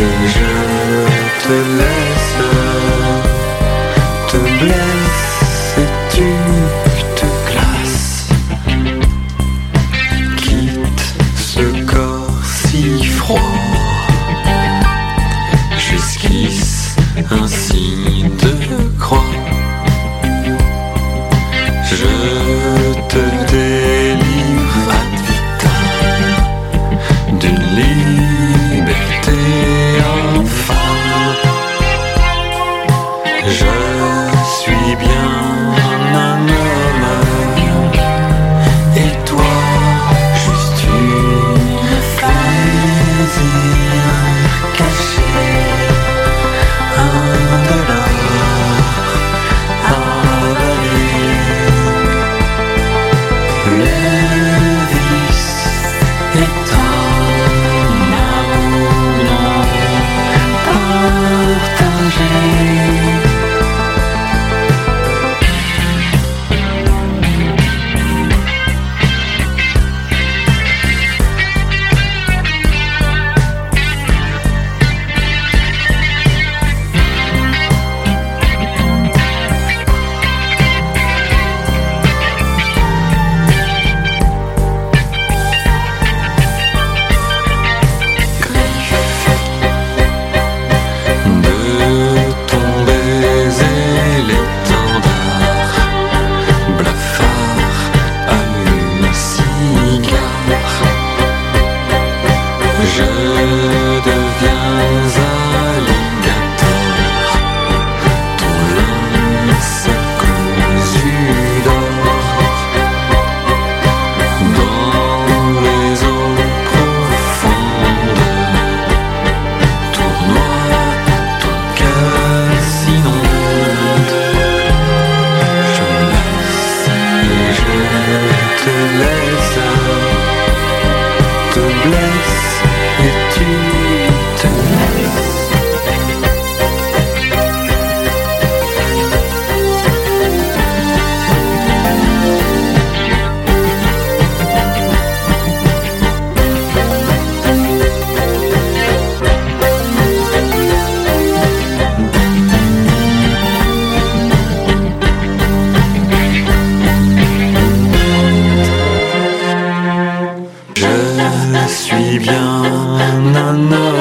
Et je te laisse, te blesse et tu te glaces. Quitte ce corps si froid, j'esquisse un signe de croix. Je te délivre ad vitam d'une liberté infâme. Je suis bien un homme et toi juste une plaisir caché, un dollar avalé. Le vice est un amour non partagé. Je suis bien un homme